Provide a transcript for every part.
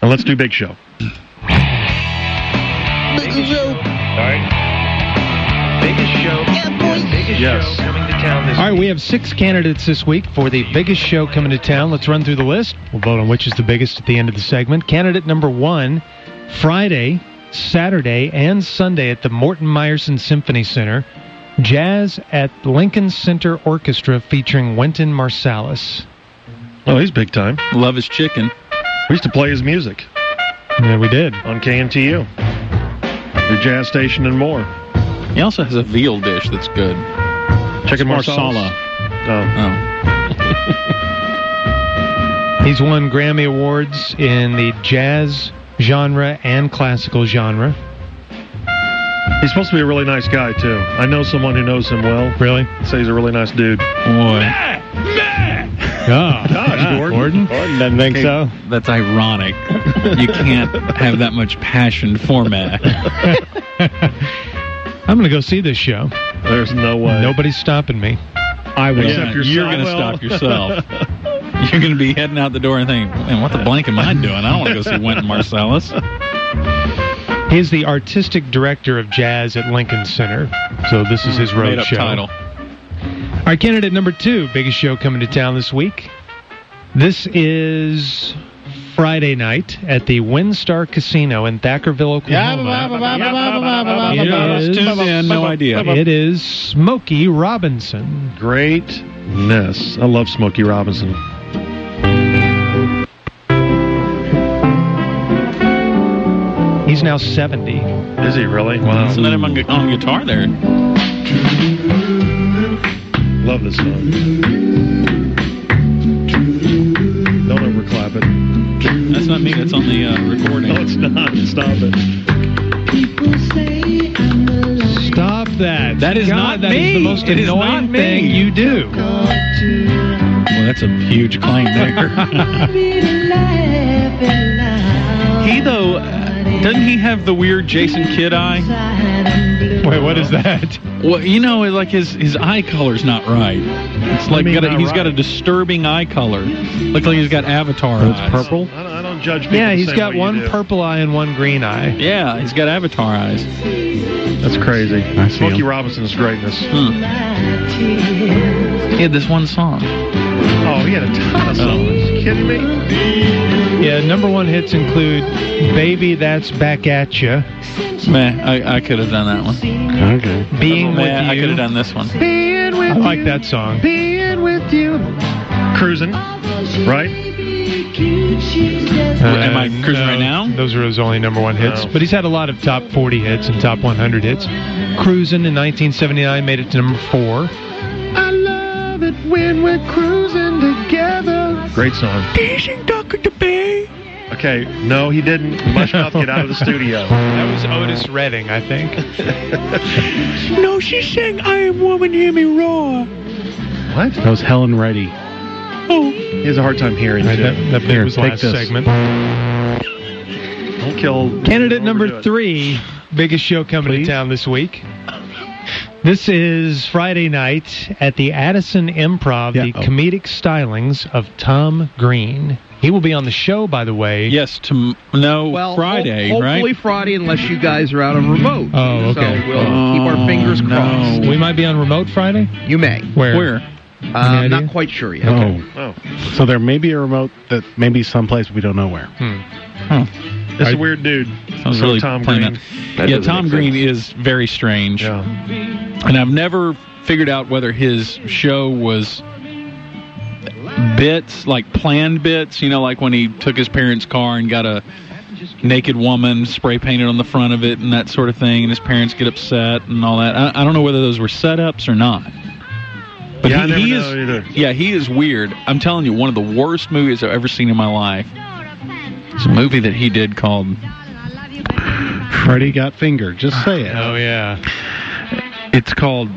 Well, let's do Big Show. Big Show. All right. Biggest show. Yeah, boy. Biggest show coming to town this week. All right, we have 6 candidates this week for the biggest show coming to town. Let's run through the list. We'll vote on which is the biggest at the end of the segment. Candidate number 1, Friday, Saturday, and Sunday at the Morton Meyerson Symphony Center. Jazz at Lincoln Center Orchestra featuring Wynton Marsalis. Oh, he's big time. Love his chicken. We used to play his music. Yeah, we did. On KMTU. The jazz station and more. He also has a veal dish that's good. Chicken Marsala. Oh. He's won Grammy Awards in the jazz genre and classical genre. He's supposed to be a really nice guy, too. I know someone who knows him well. Really? Say he's a really nice dude. Boy. Oh, gosh, Gordon doesn't think so. That's ironic. You can't have that much passion for Matt. I'm going to go see this show. There's no way. Nobody's stopping me. I will. Except yourself. You're going to stop yourself. You're going to be heading out the door and thinking, man, what the blank am I doing? I don't want to go see Wynton Marsalis. He's the artistic director of jazz at Lincoln Center. So this is his road Made up show. title. All right, candidate number 2, biggest show coming to town this week. This is Friday night at the WinStar Casino in Thackerville, Oklahoma. No idea. It is Smokey Robinson. Greatness. I love Smokey Robinson. He's now 70. Is he really? Wow. Listen to him on guitar there. Love this song. Don't overclap it. That's not me. That's on the recording. No, it's not. Stop it. Stop that. That is not That me. is the most It is annoying not me. thing you do. Well, that's a huge claim there. He, though, doesn't he have the weird Jason Kidd eye? Wait, what is that? Well, you know, like his eye color's not right. It's like he's got a disturbing eye color. Looks like he's got Avatar eyes. It's purple? I don't judge people. Yeah, the he's same got way one you do. purple eye and one green eye. Yeah, he's got Avatar eyes. That's crazy. I see Smokey him. Robinson's greatness. He had this one song. Oh, he had a ton of songs. Are you kidding me? Yeah, number 1 hits include Baby That's Back At Ya, Man, I could have done that one. Okay. Being With Man, I could You. have done this one. Being with I like that song. Being with you. Cruising, right? Am I cruising right now? Those are his only number 1 hits. No. But he's had a lot of top 40 hits and top 100 hits. Cruisin' in 1979 made it to number 4. I love it when we're cruising together. Great song. Okay, no, he didn't. Mushmouth, get out of the studio. That was Otis Redding, I think. No, she sang I Am Woman, Hear Me Roar. What? That was Helen Reddy. He has a hard time hearing, Right, too. that bit was take last this. segment. Don't kill... Candidate don't number overdo it. 3, biggest show coming to town this week. This is Friday night at the Addison Improv, the comedic stylings of Tom Green. He will be on the show, by the way. Yes, Friday, hopefully right? Friday, unless you guys are out on remote. Oh, okay. So we'll keep our fingers crossed. We might be on remote Friday? You may. Where? Any Not idea? quite sure yet. Oh. So there may be a remote that may be someplace we don't know where. This is a weird dude. Sounds So really Tom plain Green. that. Yeah, Tom Green is very strange. Yeah. And I've never figured out whether his show was bits, like planned bits, you know, like when he took his parents' car and got a naked woman spray painted on the front of it and that sort of thing, and his parents get upset and all that. I don't know whether those were setups or not. But Yeah, I never he know is, either. Yeah, he is weird. I'm telling you, one of the worst movies I've ever seen in my life. It's a movie that he did called... Freddie Got Fingered. Just say it. Oh, yeah. It's called...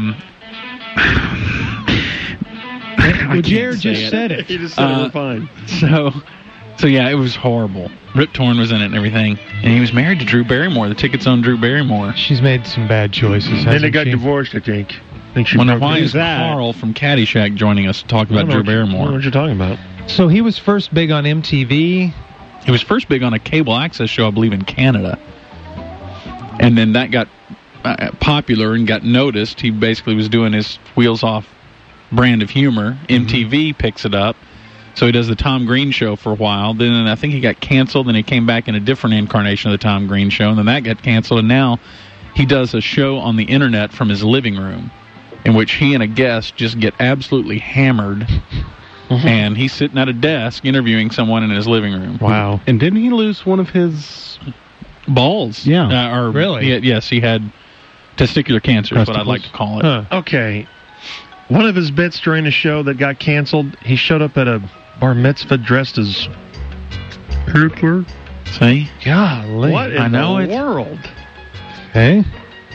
Well, Jared just said it. He just said it, we're fine. So yeah, it was horrible. Rip Torn was in it and everything. And he was married to Drew Barrymore. The tickets on Drew Barrymore. She's made some bad choices, Then they hasn't got she? divorced, I think. She Wonder broke why up. is Carl from Caddyshack joining us to talk I don't about know Drew what you- I don't know Barrymore? what you're talking about. So he was first big on MTV, He was first big on a cable access show, I believe, in Canada. And then that got popular and got noticed. He basically was doing his Wheels Off brand of humor. MTV picks it up. So he does the Tom Green Show for a while. Then I think he got canceled, and he came back in a different incarnation of the Tom Green Show, and then that got canceled, and now he does a show on the internet from his living room in which he and a guest just get absolutely hammered, and he's sitting at a desk interviewing someone in his living room. Wow. And didn't he lose one of his balls? Yeah. Really? Yes, he had testicular cancer is what I'd like to call it. Huh. Okay. One of his bits during a show that got canceled, he showed up at a bar mitzvah dressed as Hitler. See? Golly. What in the world? Hey?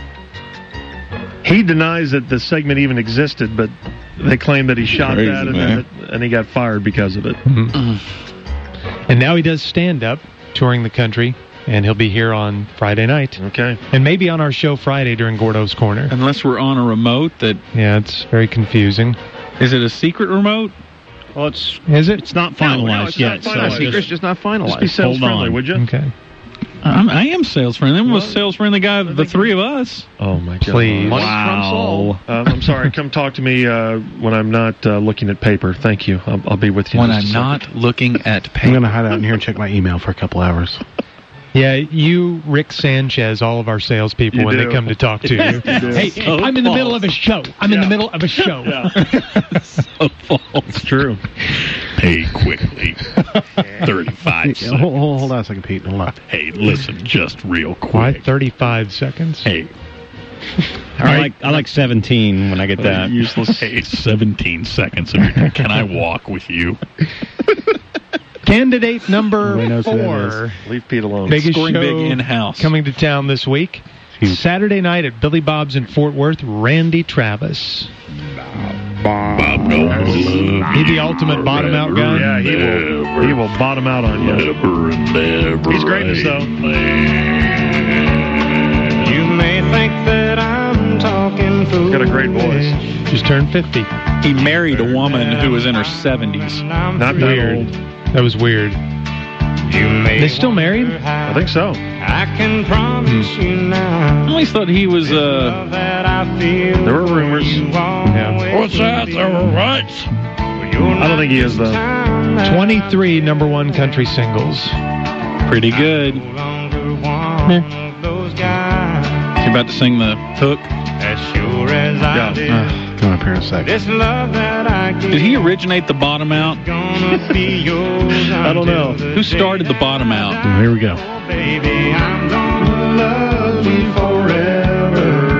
He denies that the segment even existed, but they claim that he shot Crazy, that man. and he got fired because of it. And now he does stand-up, touring the country, and he'll be here on Friday night. Okay. And maybe on our show Friday during Gordo's Corner. Unless we're on a remote that... Yeah, it's very confusing. Is it a secret remote? Well, it's Is it? it's not finalized yet. not finalized. So Secret's just not finalized. Just be sales Hold friendly, on. would you? Okay. I am sales friendly. I'm the most sales friendly guy of the three of us. Oh, my God. Please. Money trumps all. I'm sorry. Come talk to me when I'm not looking at paper. Thank you. I'll be with you When in I'm just a not second. looking at I'm paper. going to hide out in here and check my email for a couple hours. Yeah, you, Rick Sanchez, all of our salespeople You when do. they come to talk to you. Hey, So I'm in the middle false. of a show. I'm in the middle of a show. So false. It's true. Pay quickly. 35 seconds. Hold on a second, Pete. Hold on. Hey, listen, just real Why quick. 35 seconds? Hey, I like 17 when I get that. useless. Hey, 17 seconds. Of your, can I walk with you? Candidate number Nobody knows who that 4. Leave Pete alone. Biggest Scoring show big in-house. coming to town this week. Saturday night at Billy Bob's in Fort Worth, Randy Travis. Bob knows. He the ultimate bottom out guy? Yeah, he will bottom out on you. Never and never. He's greatness, though. You may think that I'm talking foolish. He's got a great voice. Just turned 50. He married a woman who was in her 70s. Not that Weird. old. That was weird. They still married? I think so. I can promise you now. I always thought he was, That I feel There were rumors. Yeah. What's that? There were rights. I don't think he is, though. 23 number one country singles. pretty good. He's about to sing the hook. As sure as I did. Come up here in a second. This love that I give Did he originate the bottom out? gonna be yours. I don't know. Who started the bottom out? Here we go. Baby, I'm gonna love you forever.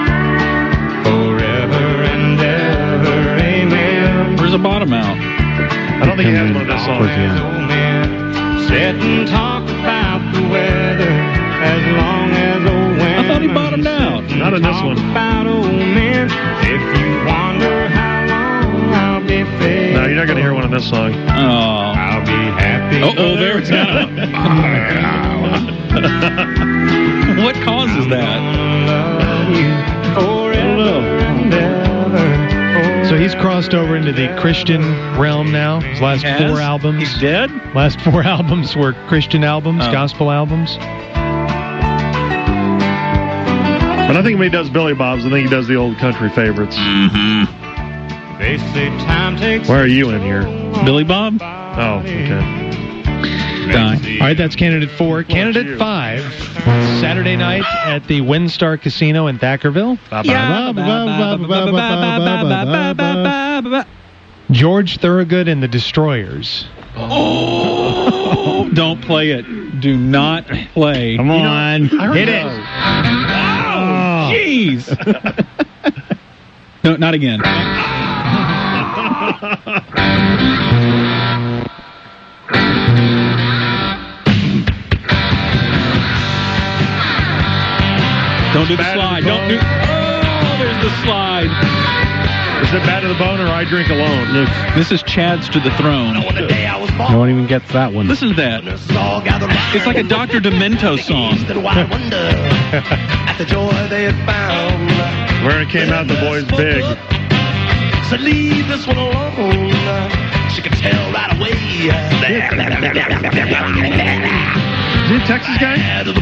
Forever and ever, amen. Where's the bottom out? I don't think he has one of this Towards the song. end. Old man, sit and talk about the weather as long as old women. I thought he bottomed out. Not in this Talk one. about old men. If you wonder how long I'll be faithful. No, you're not going to hear one in this song. Oh. I'll be happy. Oh, there it's out. What causes that? So he's crossed over into the Christian realm now. His last Has? 4 albums. He's dead? Last 4 albums were Christian albums, Oh. gospel albums. But I think when he does Billy Bob's, I think he does the old country favorites. They say time takes. Where are you in here? Billy Bob? Oh, okay. Die. All right, that's candidate 4. Candidate 5, Saturday night at the WinStar Casino in Thackerville. George Thorogood and the Destroyers. Oh, don't play it. Do not play. Come on. Hit it. Wow. Jeez. No, not again. Don't do the slide. Don't do. Oh, there's the slide. Is it Bad to the Bone or I Drink Alone? This is Chad's to the Throne. No one even gets that one. Listen to that. It's like a Dr. Demento song. Where it came out, the boys big. So leave this one alone. you can tell right away. Is he a Texas guy?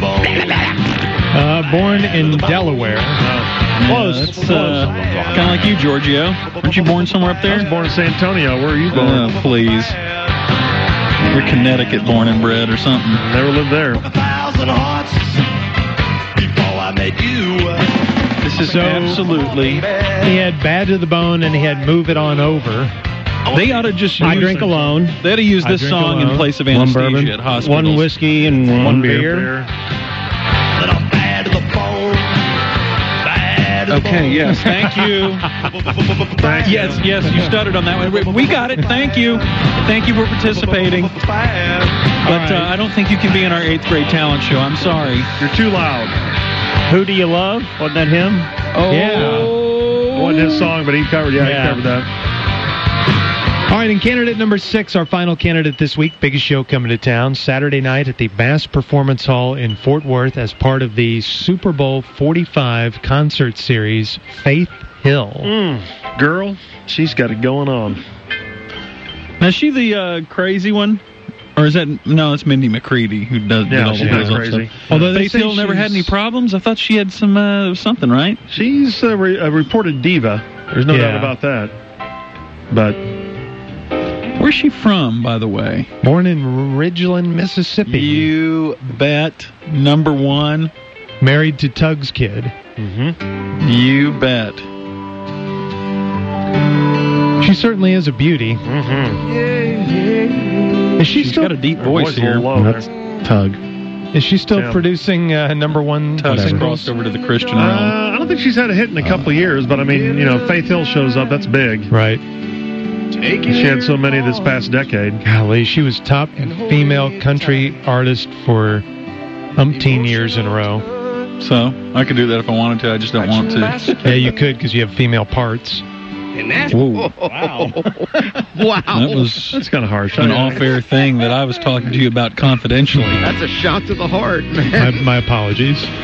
Born in Delaware. Close. Kind of like you, Giorgio. Weren't you born somewhere up I there? was born in San Antonio. Where are you born? Oh, please. You're Connecticut born and bred or something. Never lived there. 1,000 hearts before I met you. This is So- absolutely... He had Bad to the Bone and he had Move It On Over. They ought to just I use... drink alone. They ought to use I this drink song alone. in place of One anesthesia bourbon, at hospitals. one whiskey, and one beer. But I'm bad to the bone. Bad to the Okay, bone. yes, thank you. Yes, you stuttered on that one. We got it. Thank you. Thank you for participating. But I don't think you can be in our 8th grade talent show. I'm sorry. You're too loud. Who Do You Love? Wasn't that him? Oh. Yeah. It wasn't his song, but he covered. Yeah, he covered that. All right, and candidate number 6, our final candidate this week, biggest show coming to town, Saturday night at the Bass Performance Hall in Fort Worth as part of the Super Bowl 45 concert series, Faith Hill. Girl, she's got it going on. Now, is she the crazy one? Or is that... No, it's Mindy McCready who did all the she's not business crazy. stuff. Although they Faith say Hill never had any she's- problems? I thought she had some something, right? She's a reported diva. There's no Yeah. doubt about that. But Where's she from, by the way? Born in Ridgeland, Mississippi. You bet. Number one. Married to Tug's kid. You bet. She certainly is a beauty. Is she She's still got a deep her voice is a here. little low there. That's Tug. Is she still Yeah. producing number one Tug's singles? crossed over to the Christian realm. I don't think she's had a hit in a couple of years, but I mean, Faith Hill shows up. That's big. Right. She had so many this past decade. Golly, she was top female country artist for umpteen years in a row. So, I could do that if I wanted to. I just don't want to. Yeah, you could because you have female parts. Whoa. Wow. That was That's kind of harsh. an off-air thing that I was talking to you about confidentially. That's a shot to the heart, man. My apologies.